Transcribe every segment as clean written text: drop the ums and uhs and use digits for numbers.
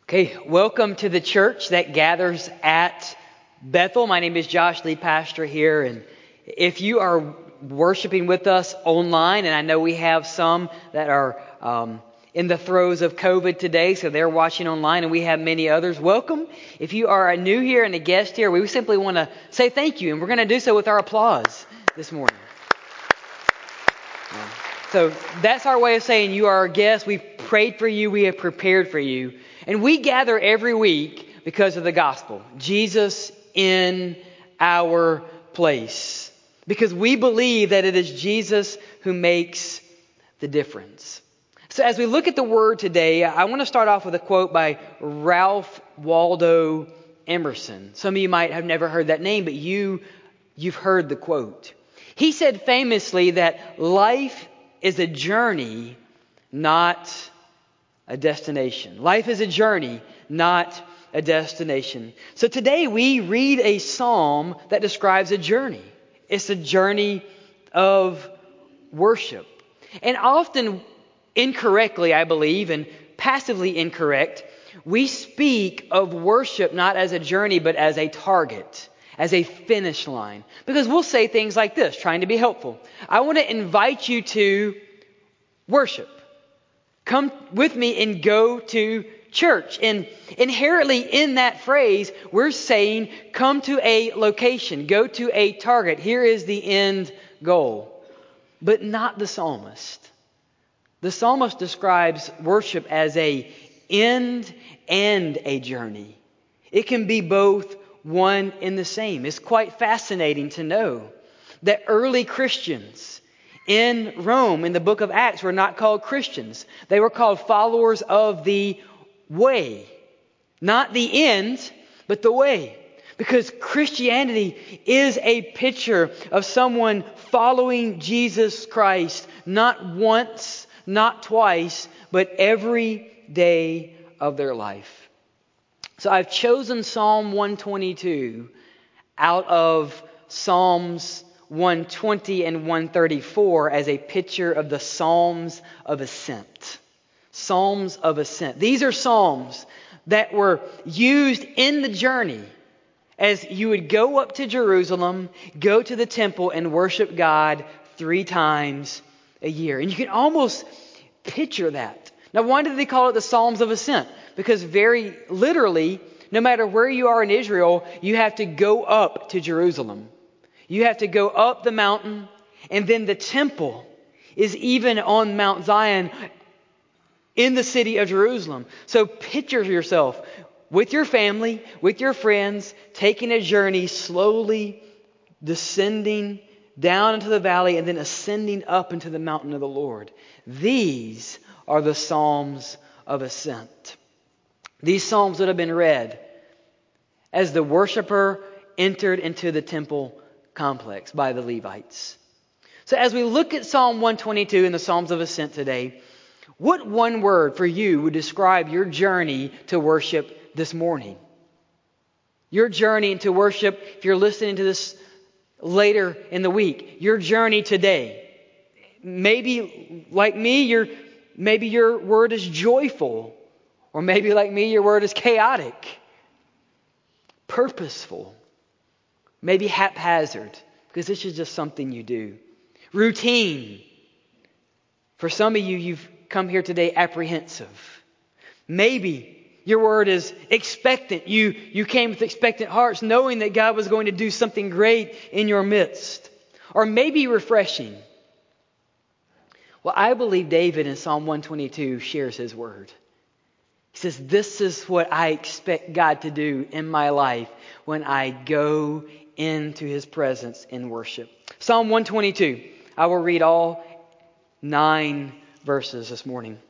Okay, welcome to the church that gathers at Bethel. My name is Josh, lead pastor here. And if you are worshiping with us online, and I know we have some that are in the throes of COVID today, so they're watching online, and we have many others, welcome. If you are new here and a guest here, we simply want to say thank you, and we're going to do so with our applause this morning. So that's our way of saying you are a guest. We've prayed for you. We have prepared for you. And we gather every week because of the gospel. Jesus in our place. Because we believe that it is Jesus who makes the difference. So as we look at the word today, I want to start off with a quote by Ralph Waldo Emerson. Some of you might have never heard that name, but you've heard the quote. He said famously that life is a journey, not a destination. Life is a journey, not a destination. So today we read a psalm that describes a journey. It's a journey of worship. And often incorrectly, I believe, and passively incorrect, we speak of worship not as a journey, but as a target, as a finish line. Because we'll say things like this, trying to be helpful. I want to invite you to worship. Come with me and go to church. And inherently in that phrase, we're saying come to a location, go to a target. Here is the end goal. But not the psalmist. The psalmist describes worship as a end and a journey. It can be both one and the same. It's quite fascinating to know that early Christians in Rome, in the book of Acts, were not called Christians. They were called followers of the way. Not the end, but the way. Because Christianity is a picture of someone following Jesus Christ, not once, not twice, but every day of their life. So I've chosen Psalm 122 out of Psalms 120 and 134 as a picture of the Psalms of Ascent. Psalms of Ascent. These are psalms that were used in the journey as you would go up to Jerusalem, go to the temple, and worship God 3 times a year. And you can almost picture that. Now, why did they call it the Psalms of Ascent? Because very literally, no matter where you are in Israel, you have to go up to Jerusalem. You have to go up the mountain, and then the temple is even on Mount Zion in the city of Jerusalem. So picture yourself with your family, with your friends, taking a journey, slowly descending down into the valley and then ascending up into the mountain of the Lord. These are the Psalms of Ascent. These Psalms would have been read as the worshiper entered into the temple complex by the Levites. So as we look at Psalm 122 in the Psalms of Ascent today, what one word for you would describe your journey to worship this morning? Your journey into worship, if you're listening to this later in the week, your journey today. Maybe like me, maybe your word is joyful. Or maybe like me, your word is chaotic. Purposeful. Maybe haphazard, because this is just something you do. Routine. For some of you, you've come here today apprehensive. Maybe your word is expectant. You came with expectant hearts, knowing that God was going to do something great in your midst. Or maybe refreshing. Well, I believe David in Psalm 122 shares his word. He says, this is what I expect God to do in my life when I go into His presence in worship. Psalm 122. I will read all 9 verses this morning.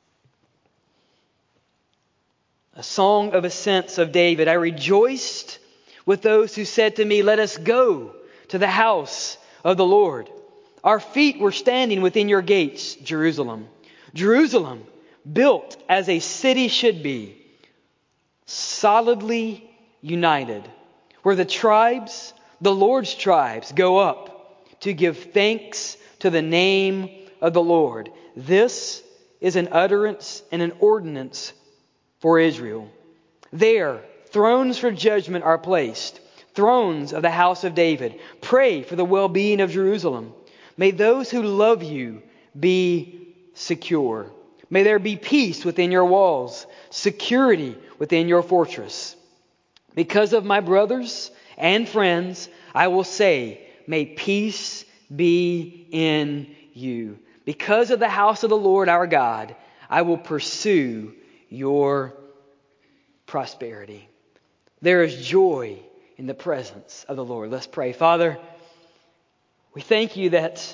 A song of ascents of David. I rejoiced with those who said to me, let us go to the house of the Lord. Our feet were standing within your gates, Jerusalem. Jerusalem, built as a city should be, solidly united, where the tribes, the Lord's tribes, go up to give thanks to the name of the Lord. This is an utterance and an ordinance for Israel. There, thrones for judgment are placed, thrones of the house of David. Pray for the well-being of Jerusalem. May those who love you be secure. May there be peace within your walls, security within your fortress. Because of my brothers and friends, I will say, may peace be in you. Because of the house of the Lord our God, I will pursue your prosperity. There is joy in the presence of the Lord. Let's pray. Father, we thank you that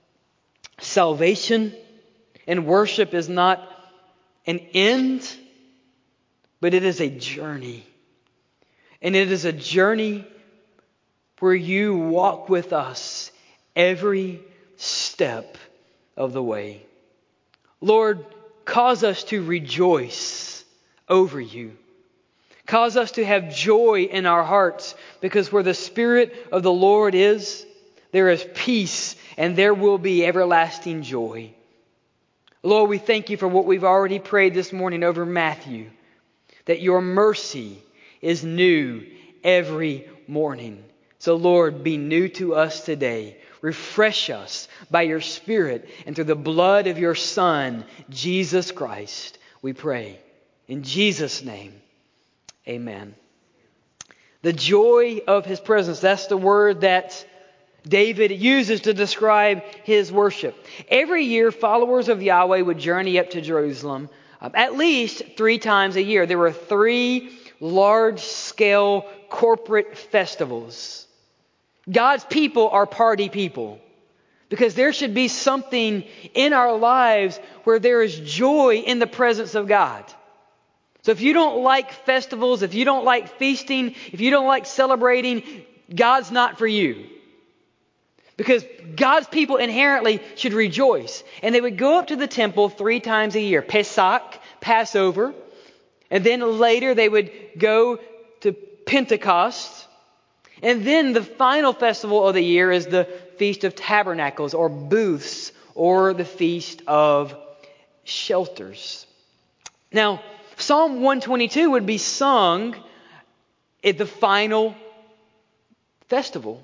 salvation and worship is not an end, but it is a journey. And it is a journey where you walk with us every step of the way. Lord, cause us to rejoice over you. Cause us to have joy in our hearts, because where the Spirit of the Lord is, there is peace and there will be everlasting joy. Lord, we thank you for what we've already prayed this morning over Matthew, that your mercy is new every morning. So Lord, be new to us today. Refresh us by your Spirit and through the blood of your Son, Jesus Christ, we pray. In Jesus' name, amen. The joy of his presence, that's the word that David uses to describe his worship. Every year, followers of Yahweh would journey up to Jerusalem at least 3 times a year. There were 3 large-scale corporate festivals. God's people are party people, because there should be something in our lives where there is joy in the presence of God. So if you don't like festivals, if you don't like feasting, if you don't like celebrating, God's not for you. Because God's people inherently should rejoice. And they would go up to the temple 3 times a year. Pesach, Passover. And then later they would go to Pentecost. And then the final festival of the year is the Feast of Tabernacles, or Booths, or the Feast of Shelters. Now, Psalm 122 would be sung at the final festival.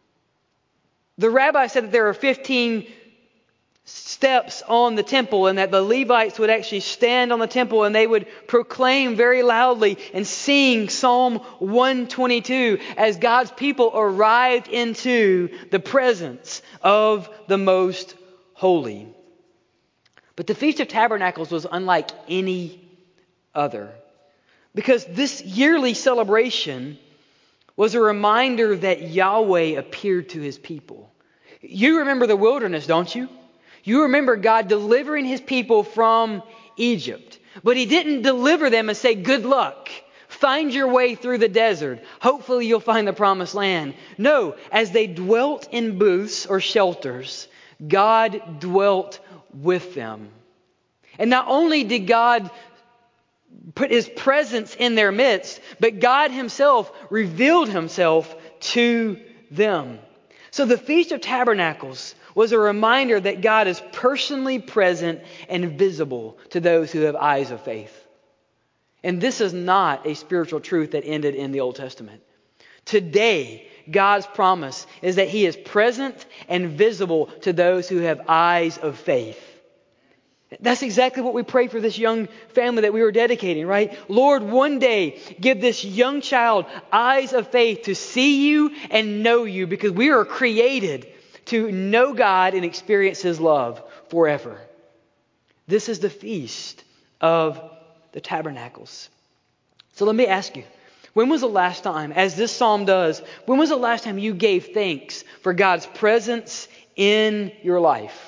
The rabbi said that there are 15 steps on the temple, and that the Levites would actually stand on the temple and they would proclaim very loudly and sing Psalm 122 as God's people arrived into the presence of the Most Holy. But the Feast of Tabernacles was unlike any other, because this yearly celebration was a reminder that Yahweh appeared to his people. You remember the wilderness, don't you? You remember God delivering his people from Egypt. But he didn't deliver them and say, good luck. Find your way through the desert. Hopefully you'll find the promised land. No, as they dwelt in booths or shelters, God dwelt with them. And not only did God put his presence in their midst, but God himself revealed himself to them. So the Feast of Tabernacles was a reminder that God is personally present and visible to those who have eyes of faith. And this is not a spiritual truth that ended in the Old Testament. Today, God's promise is that he is present and visible to those who have eyes of faith. That's exactly what we prayed for this young family that we were dedicating, right? Lord, one day give this young child eyes of faith to see you and know you, because we are created to know God and experience his love forever. This is the Feast of the Tabernacles. So let me ask you, when was the last time, as this psalm does, when was the last time you gave thanks for God's presence in your life?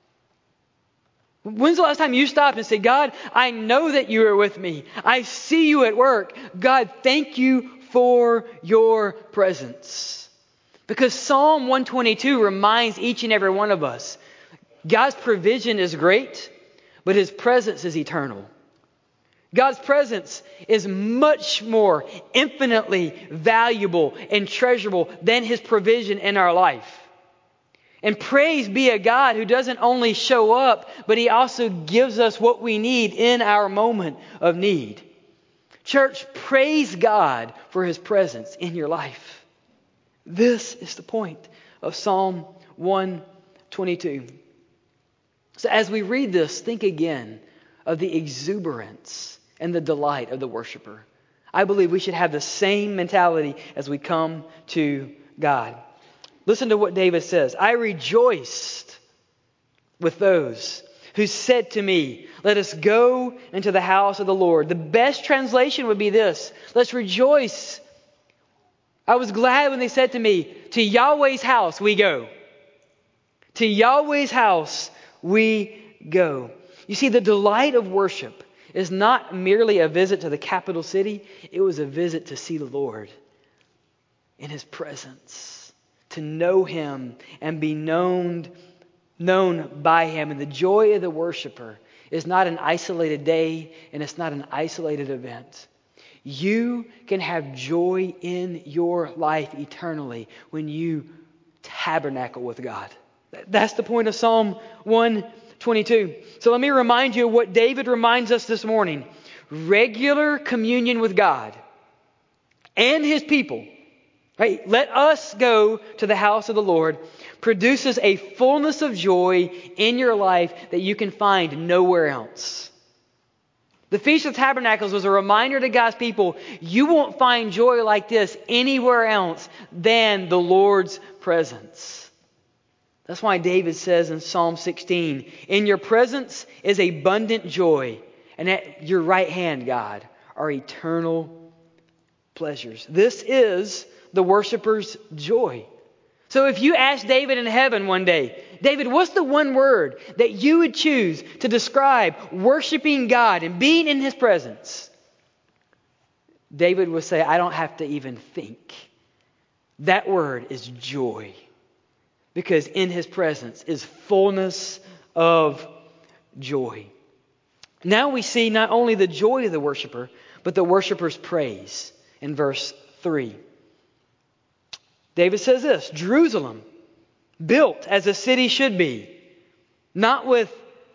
When's the last time you stopped and said, God, I know that you are with me. I see you at work. God, thank you for your presence. Because Psalm 122 reminds each and every one of us, God's provision is great, but his presence is eternal. God's presence is much more infinitely valuable and treasurable than his provision in our life. And praise be a God who doesn't only show up, but he also gives us what we need in our moment of need. Church, praise God for His presence in your life. This is the point of Psalm 122. So as we read this, think again of the exuberance and the delight of the worshiper. I believe we should have the same mentality as we come to God. Listen to what David says. I rejoiced with those who said to me, let us go into the house of the Lord. The best translation would be this. Let's rejoice. I was glad when they said to me, to Yahweh's house we go. To Yahweh's house we go. You see, the delight of worship is not merely a visit to the capital city. It was a visit to see the Lord in His presence, to know Him and be known by Him. And the joy of the worshiper is not an isolated day, and it's not an isolated event. You can have joy in your life eternally when you tabernacle with God. That's the point of Psalm 122. So let me remind you of what David reminds us this morning. Regular communion with God and His people. Right? Let us go to the house of the Lord. Produces a fullness of joy in your life that you can find nowhere else. The Feast of Tabernacles was a reminder to God's people, you won't find joy like this anywhere else than the Lord's presence. That's why David says in Psalm 16, in your presence is abundant joy, and at your right hand, God, are eternal pleasures. This is the worshiper's joy. So if you ask David in heaven one day, David, what's the one word that you would choose to describe worshiping God and being in His presence? David would say, I don't have to even think. That word is joy. Because in His presence is fullness of joy. Now we see not only the joy of the worshiper, but the worshiper's praise in verse 3. David says this, Jerusalem, built as a city should be, not with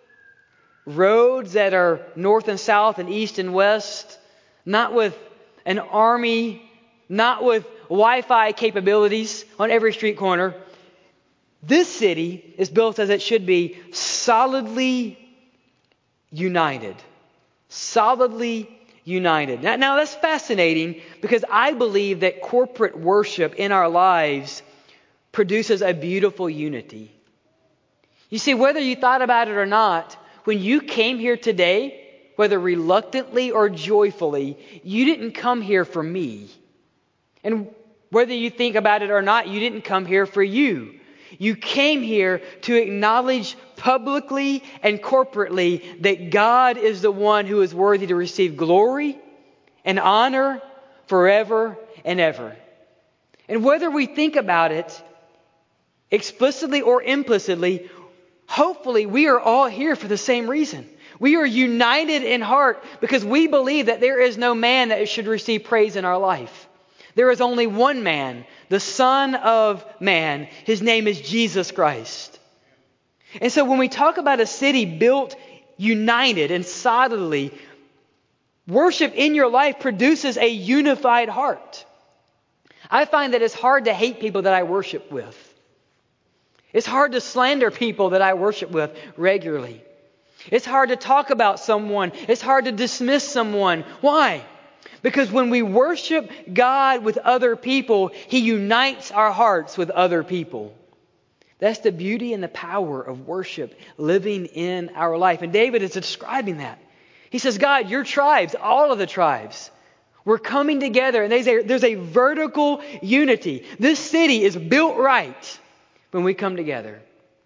roads that are north and south and east and west, not with an army, not with Wi-Fi capabilities on every street corner. This city is built as it should be, solidly united. Solidly united. Now that's fascinating because I believe that corporate worship in our lives produces a beautiful unity. You see, whether you thought about it or not, when you came here today, whether reluctantly or joyfully, you didn't come here for me. And whether you think about it or not, you didn't come here for you. You came here to acknowledge publicly and corporately that God is the one who is worthy to receive glory and honor forever and ever. And whether we think about it explicitly or implicitly, hopefully we are all here for the same reason. We are united in heart because we believe that there is no man that should receive praise in our life. There is only one man, the Son of Man. His name is Jesus Christ. And so when we talk about a city built, united, and solidly, worship in your life produces a unified heart. I find that it's hard to hate people that I worship with. It's hard to slander people that I worship with regularly. It's hard to talk about someone. It's hard to dismiss someone. Why? Because when we worship God with other people, He unites our hearts with other people. That's the beauty and the power of worship living in our life. And David is describing that. He says, God, your tribes, all of the tribes, we're coming together and there's a vertical unity. This city is built right when we come together.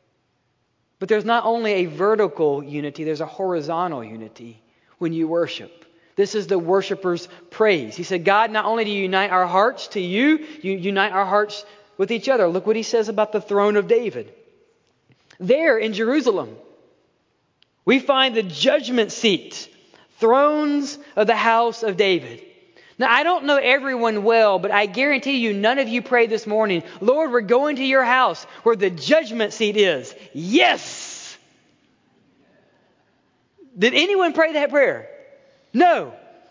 But there's not only a vertical unity, there's a horizontal unity when you worship. This is the worshiper's praise. He said, God, not only do you unite our hearts to you unite our hearts with each other. Look what he says about the throne of David. There in Jerusalem, we find the judgment seat, thrones of the house of David. Now, I don't know everyone well, but I guarantee you none of you prayed this morning, Lord, we're going to your house where the judgment seat is. Yes! Did anyone pray that prayer? No.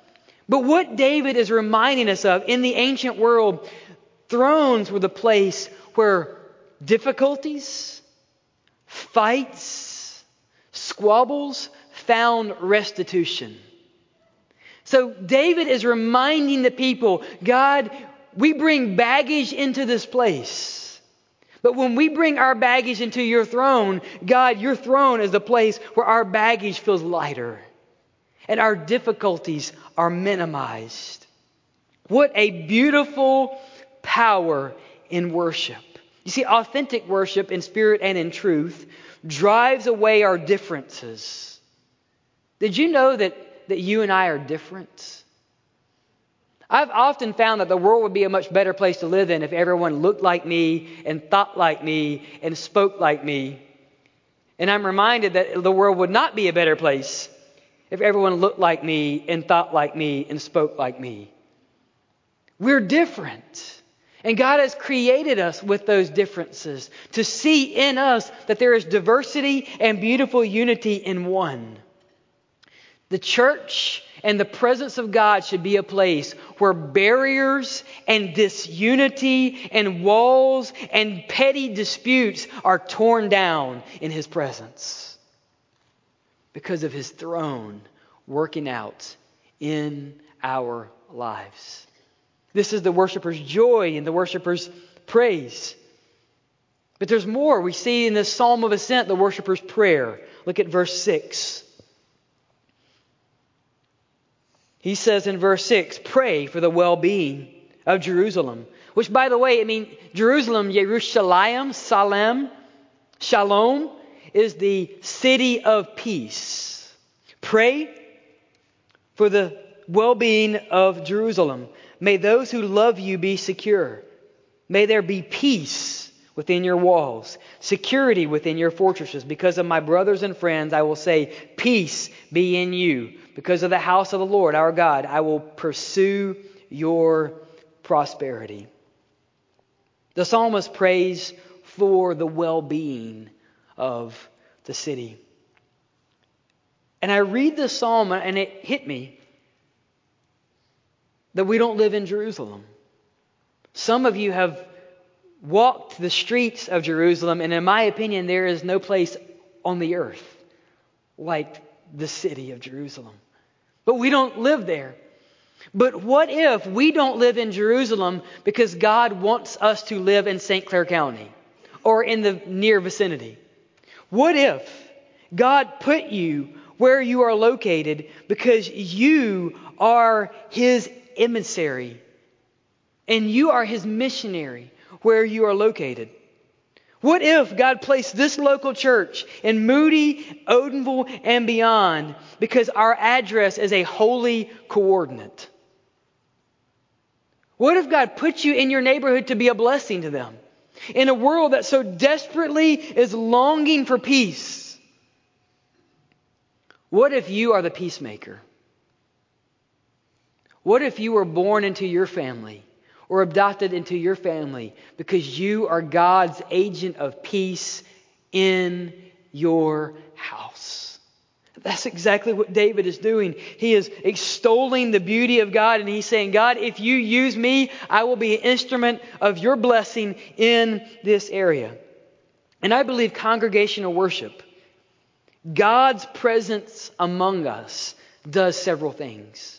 But what David is reminding us of, in the ancient world, thrones were the place where difficulties, fights, squabbles found restitution. So David is reminding the people, God, we bring baggage into this place. But when we bring our baggage into your throne, God, your throne is the place where our baggage feels lighter and our difficulties are minimized. What a beautiful power in worship. You see, authentic worship in spirit and in truth drives away our differences. Did you know that you and I are different? I've often found that the world would be a much better place to live in if everyone looked like me and thought like me and spoke like me. And I'm reminded that the world would not be a better place if everyone looked like me and thought like me and spoke like me. We're different. And God has created us with those differences to see in us that there is diversity and beautiful unity in one. The church and the presence of God should be a place where barriers and disunity and walls and petty disputes are torn down in His presence because of His throne working out in our lives. This is the worshiper's joy and the worshiper's praise. But there's more. We see in this Psalm of Ascent the worshiper's prayer. Look at verse 6. He says in verse 6, pray for the well-being of Jerusalem. Which, by the way, Jerusalem, Yerushalayim, Shalom, is the city of peace. Pray for the well-being of Jerusalem. May those who love you be secure. May there be peace within your walls, security within your fortresses. Because of my brothers and friends, I will say, peace be in you. Because of the house of the Lord, our God, I will pursue your prosperity. The psalmist prays for the well-being of the city. And I read this psalm and it hit me that we don't live in Jerusalem. Some of you have walked the streets of Jerusalem, and in my opinion, there is no place on the earth like the city of Jerusalem. But we don't live there. But what if we don't live in Jerusalem because God wants us to live in St. Clair County or in the near vicinity? What if God put you where you are located because you are His emissary and you are His missionary where you are located? What if God placed this local church in Moody, Odenville, and beyond because our address is a holy coordinate? What if God put you in your neighborhood to be a blessing to them? In a world that so desperately is longing for peace. What if you are the peacemaker? What if you were born into your family or adopted into your family because you are God's agent of peace in your house? That's exactly what David is doing. He is extolling the beauty of God, and he's saying, God, if you use me, I will be an instrument of your blessing in this area. And I believe congregational worship, God's presence among us, does several things.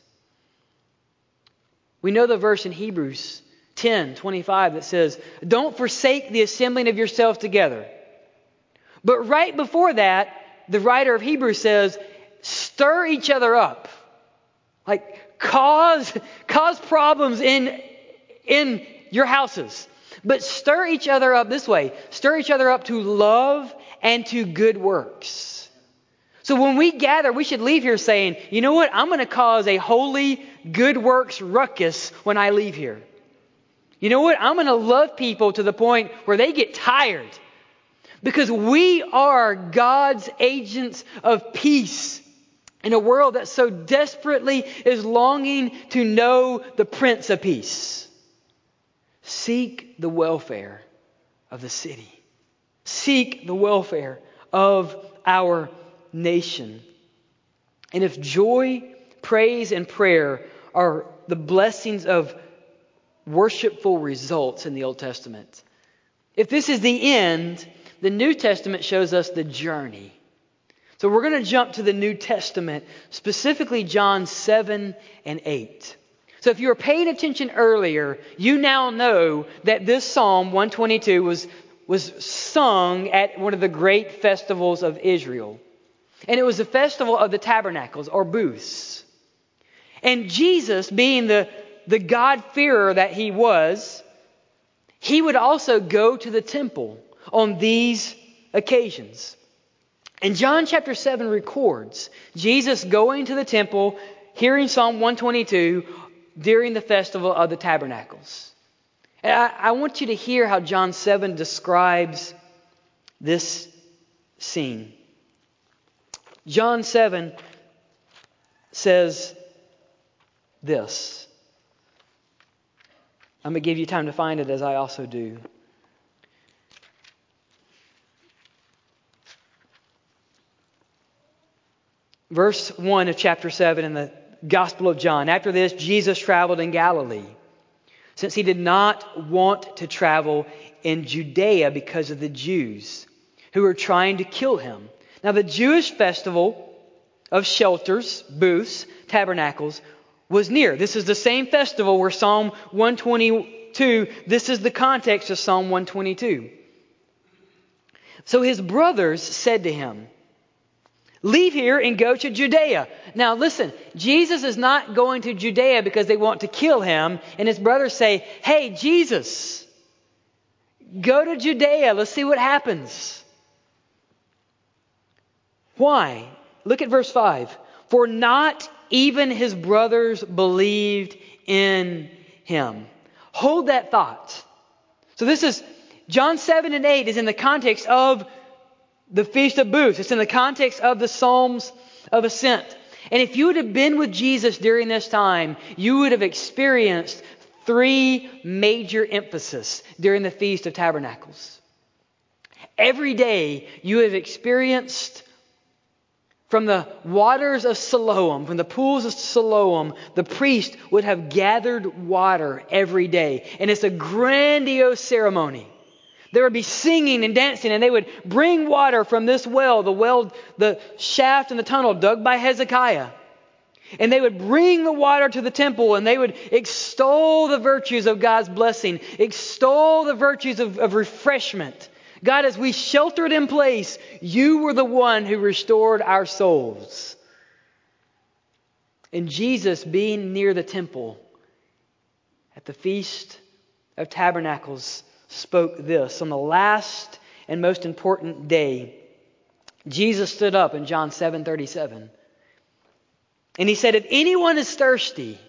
We know the verse in Hebrews 10:25 that says, don't forsake the assembling of yourselves together. But right before that, the writer of Hebrews says, stir each other up. Like cause problems in your houses. But stir each other up this way. Stir each other up to love and to good works. So when we gather, we should leave here saying, you know what? I'm going to cause a holy good works ruckus when I leave here. You know what? I'm going to love people to the point where they get tired. Because we are God's agents of peace in a world that so desperately is longing to know the Prince of Peace. Seek the welfare of the city. Seek the welfare of our nation. And if joy, praise, and prayer are the blessings of worshipful results in the Old Testament. If this is the end, the New Testament shows us the journey. So we're going to jump to the New Testament, specifically John 7 and 8. So if you were paying attention earlier, you now know that this Psalm 122 was sung at one of the great festivals of Israel. And it was the festival of the tabernacles or booths. And Jesus, being the God-fearer that he was, he would also go to the temple on these occasions. And John chapter 7 records Jesus going to the temple, hearing Psalm 122 during the festival of the tabernacles. And I want you to hear how John 7 describes this scene. John 7 says this. I'm going to give you time to find it as I also do. Verse 1 of chapter 7 in the Gospel of John. After this, Jesus traveled in Galilee, since he did not want to travel in Judea because of the Jews who were trying to kill him. Now, the Jewish festival of shelters, booths, tabernacles was near. This is the same festival where Psalm 122, this is the context of Psalm 122. So his brothers said to him, "Leave here and go to Judea." Now listen, Jesus is not going to Judea because they want to kill him. And his brothers say, "Hey, Jesus, go to Judea. Let's see what happens." Why? Look at verse 5. For not even his brothers believed in him. Hold that thought. So this is John 7 and 8 is in the context of the Feast of Booths. It's in the context of the Psalms of Ascent. And if you would have been with Jesus during this time, you would have experienced three major emphases during the Feast of Tabernacles. Every day you have experienced from the waters of Siloam, from the pools of Siloam, the priest would have gathered water every day. And it's a grandiose ceremony. There would be singing and dancing, and they would bring water from this well, the shaft and the tunnel dug by Hezekiah. And they would bring the water to the temple, and they would extol the virtues of God's blessing, extol the virtues of refreshment. God, as we sheltered in place, you were the one who restored our souls. And Jesus, being near the temple at the Feast of Tabernacles, spoke this. On the last and most important day, Jesus stood up in John 7:37. And he said, "If anyone is thirsty,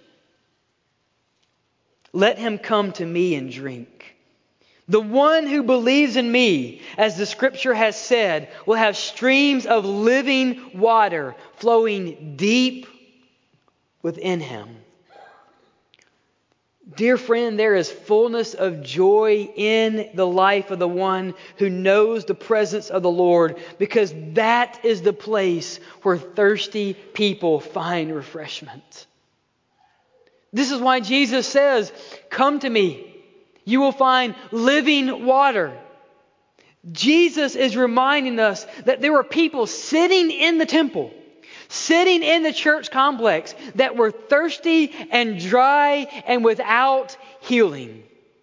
let him come to me and drink. The one who believes in me, as the scripture has said, will have streams of living water flowing deep within him." Dear friend, there is fullness of joy in the life of the one who knows the presence of the Lord, because that is the place where thirsty people find refreshment. This is why Jesus says, "Come to me. You will find living water." Jesus is reminding us that there were people sitting in the temple, sitting in the church complex, that were thirsty and dry and without healing.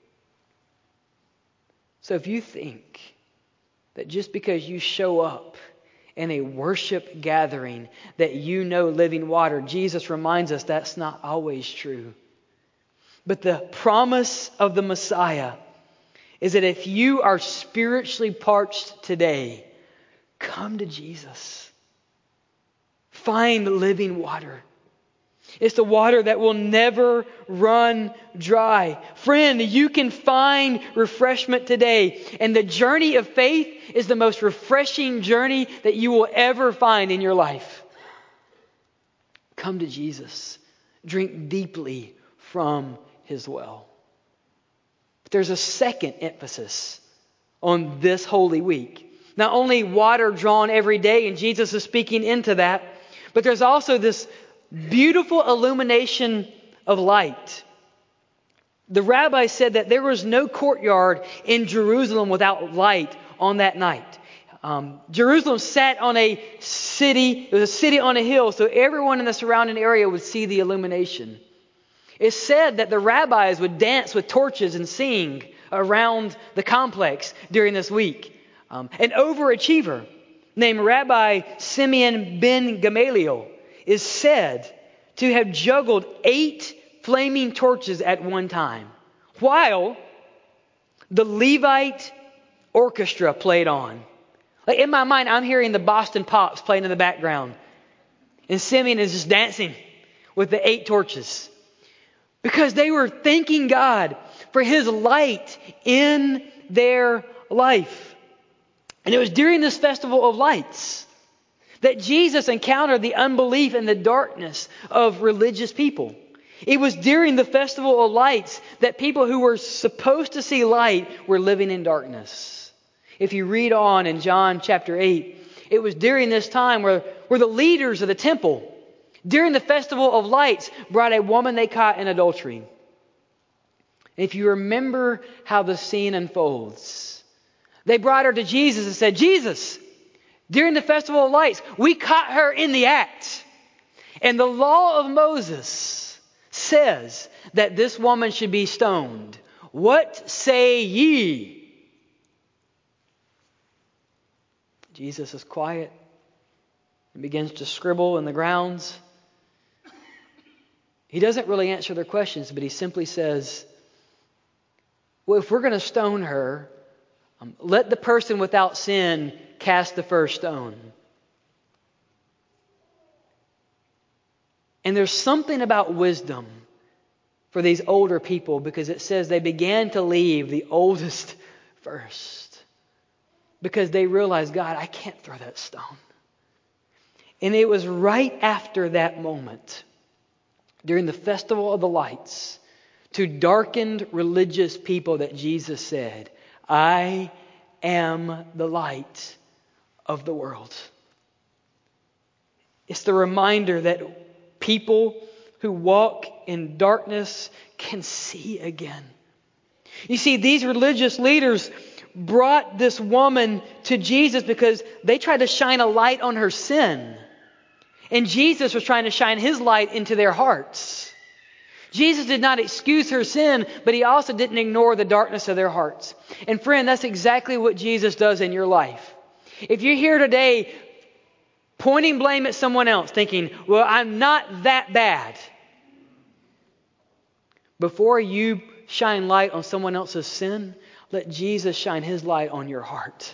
So if you think that just because you show up in a worship gathering that you know living water, Jesus reminds us that's not always true. But the promise of the Messiah is that if you are spiritually parched today, come to Jesus. Find living water. It's the water that will never run dry. Friend, you can find refreshment today. And the journey of faith is the most refreshing journey that you will ever find in your life. Come to Jesus. Drink deeply from His well. But there's a second emphasis on this Holy Week. Not only water drawn every day, and Jesus is speaking into that, but there's also this beautiful illumination of light. The rabbi said that there was no courtyard in Jerusalem without light on that night. Jerusalem sat on a city, it was a city on a hill, so everyone in the surrounding area would see the illumination. It's said that the rabbis would dance with torches and sing around the complex during this week. An overachiever named Rabbi Simeon ben Gamaliel is said to have juggled 8 flaming torches at one time, while the Levite orchestra played on. Like in my mind, I'm hearing the Boston Pops playing in the background. And Simeon is just dancing with the 8 torches. Because they were thanking God for His light in their life. And it was during this festival of lights that Jesus encountered the unbelief and the darkness of religious people. It was during the festival of lights that people who were supposed to see light were living in darkness. If you read on in John chapter 8, it was during this time where the leaders of the temple, during the festival of lights, brought a woman they caught in adultery. And if you remember how the scene unfolds, they brought her to Jesus and said, Jesus, during the festival of lights, we caught her in the act. And the law of Moses says that this woman should be stoned. What say ye? Jesus is quiet and begins to scribble in the grounds. He doesn't really answer their questions, but he simply says, well, if we're going to stone her, let the person without sin cast the first stone. And there's something about wisdom for these older people, because it says they began to leave the oldest first. Because they realized, God, I can't throw that stone. And it was right after that moment, during the festival of the lights, to darkened religious people, that Jesus said, I am the light of the world. It's the reminder that people who walk in darkness can see again. You see, these religious leaders brought this woman to Jesus because they tried to shine a light on her sin. And Jesus was trying to shine His light into their hearts. Jesus did not excuse her sin, but He also didn't ignore the darkness of their hearts. And friend, that's exactly what Jesus does in your life. If you're here today pointing blame at someone else, thinking, well, I'm not that bad. Before you shine light on someone else's sin, let Jesus shine His light on your heart.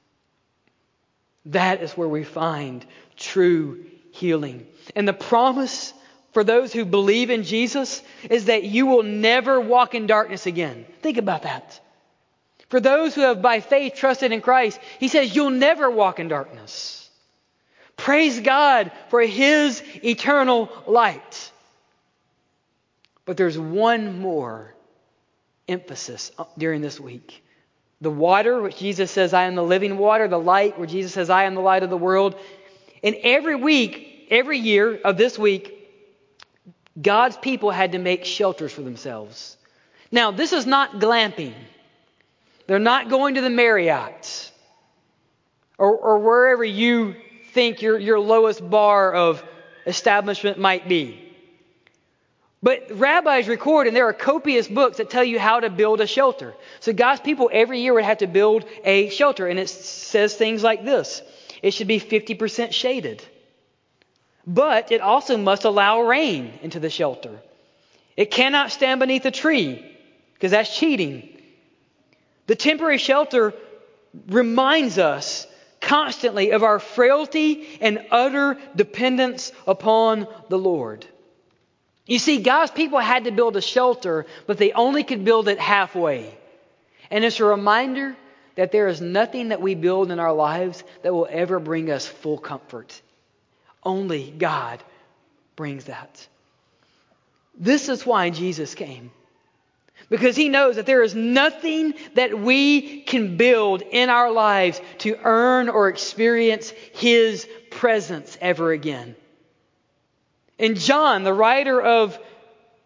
That is where we find true healing. And the promise for those who believe in Jesus is that you will never walk in darkness again. Think about that. For those who have by faith trusted in Christ, He says you'll never walk in darkness. Praise God for His eternal light. But there's one more emphasis during this week. The water, which Jesus says, I am the living water. The light, where Jesus says, I am the light of the world. And every week, every year of this week, God's people had to make shelters for themselves. Now, this is not glamping. They're not going to the Marriott or wherever you think your lowest bar of establishment might be. But rabbis record, and there are copious books that tell you how to build a shelter. So God's people every year would have to build a shelter. And it says things like this. It should be 50% shaded. But it also must allow rain into the shelter. It cannot stand beneath a tree, because that's cheating. The temporary shelter reminds us constantly of our frailty and utter dependence upon the Lord. You see, God's people had to build a shelter, but they only could build it halfway. And it's a reminder that there is nothing that we build in our lives that will ever bring us full comfort. Only God brings that. This is why Jesus came. Because He knows that there is nothing that we can build in our lives to earn or experience His presence ever again. And John, the writer of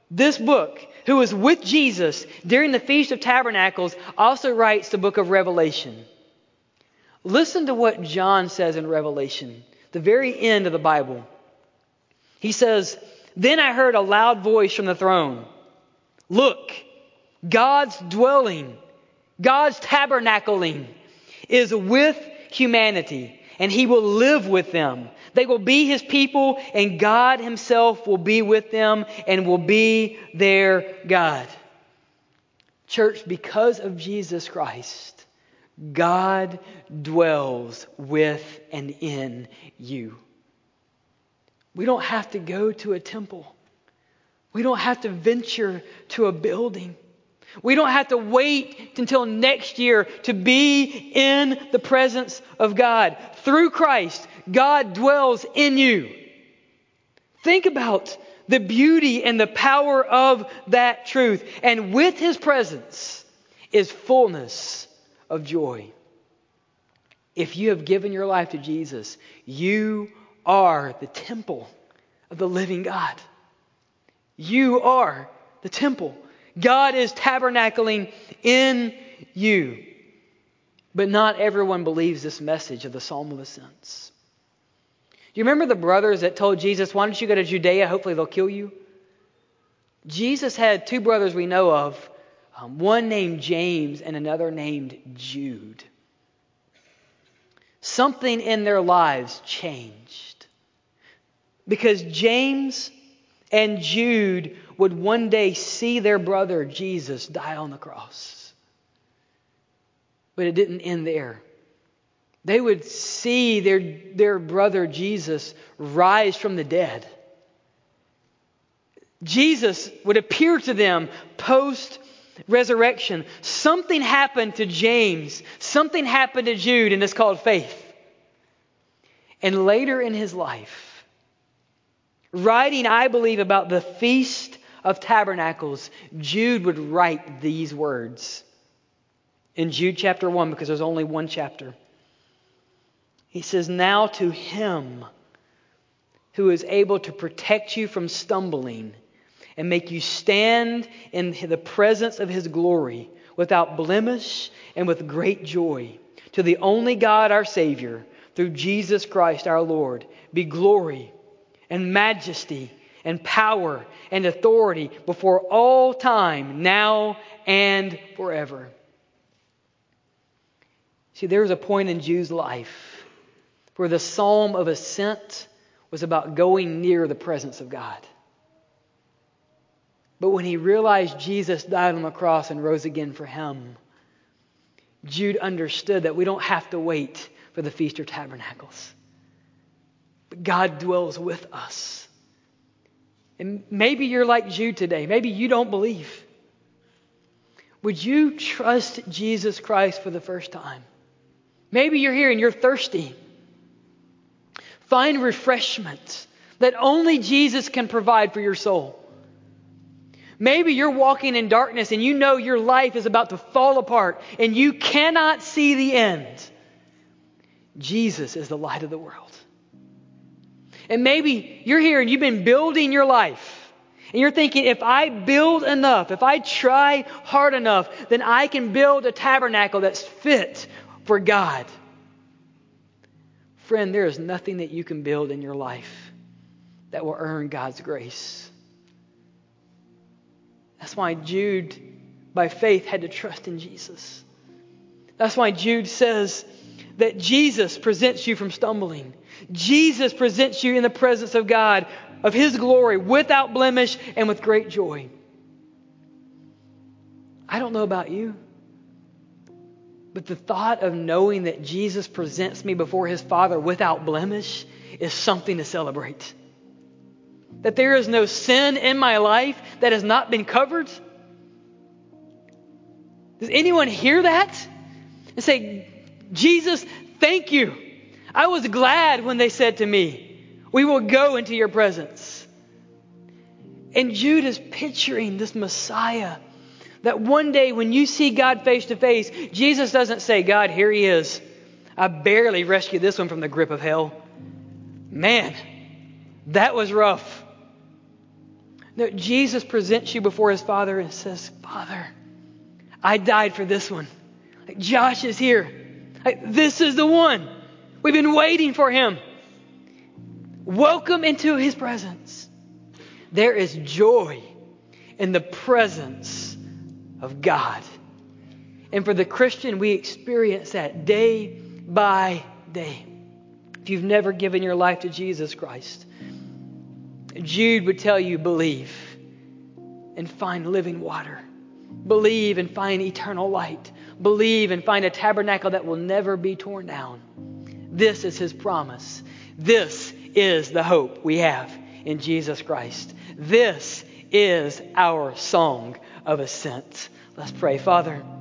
this book, who was with Jesus during the Feast of Tabernacles, also writes the book of Revelation. Listen to what John says in Revelation, the very end of the Bible. He says, "Then I heard a loud voice from the throne. Look, God's dwelling, God's tabernacling is with humanity, and He will live with them. They will be His people, and God Himself will be with them and will be their God." Church, because of Jesus Christ, God dwells with and in you. We don't have to go to a temple. We don't have to venture to a building. We don't have to wait until next year to be in the presence of God. Through Christ, God dwells in you. Think about the beauty and the power of that truth. And with His presence is fullness of joy. If you have given your life to Jesus, you are the temple of the living God. You are the temple. God is tabernacling in you. But not everyone believes this message of the Psalm of Ascents. You remember the brothers that told Jesus, "Why don't you go to Judea? Hopefully they'll kill you." Jesus had two brothers we know of, one named James and another named Jude. Something in their lives changed. Because James and Jude would one day see their brother Jesus die on the cross. But it didn't end there. They would see their brother Jesus rise from the dead. Jesus would appear to them post-resurrection. Something happened to James. Something happened to Jude, and it's called faith. And later in his life, writing, I believe, about the Feast of Tabernacles, Jude would write these words. In Jude chapter 1, because there's only one chapter. He says, "Now to Him who is able to protect you from stumbling and make you stand in the presence of His glory without blemish and with great joy, to the only God our Savior, through Jesus Christ our Lord, be glory and majesty and power and authority before all time, now and forever." See, there was a point in Jude's life where the Psalm of Ascent was about going near the presence of God. But when he realized Jesus died on the cross and rose again for him, Jude understood that we don't have to wait for the Feast of Tabernacles. But God dwells with us. And maybe you're like Jude today. Maybe you don't believe. Would you trust Jesus Christ for the first time? Maybe you're here and you're thirsty. Find refreshment that only Jesus can provide for your soul. Maybe you're walking in darkness and you know your life is about to fall apart and you cannot see the end. Jesus is the light of the world. And maybe you're here and you've been building your life. And you're thinking, if I build enough, if I try hard enough, then I can build a tabernacle that's fit for God. Friend, there is nothing that you can build in your life that will earn God's grace. That's why Jude, by faith, had to trust in Jesus. That's why Jude says that Jesus presents you from stumbling. Jesus presents you in the presence of God, of His glory, without blemish and with great joy. I don't know about you, but the thought of knowing that Jesus presents me before His Father without blemish is something to celebrate. That there is no sin in my life that has not been covered. Does anyone hear that? And say, Jesus, thank you. I was glad when they said to me, we will go into your presence. And Jude is picturing this Messiah. That one day when you see God face to face, Jesus doesn't say, God, here He is. I barely rescued this one from the grip of hell. Man, that was rough. No, Jesus presents you before his Father and says, Father, I died for this one. Like, Josh is here. Like, this is the one. We've been waiting for him. Welcome into his presence. There is joy in the presence of God. And for the Christian, we experience that day by day. If you've never given your life to Jesus Christ, Jude would tell you, believe and find living water. Believe and find eternal light. Believe and find a tabernacle that will never be torn down. This is his promise. This is the hope we have in Jesus Christ. This is our song of ascent. Let's pray. Father,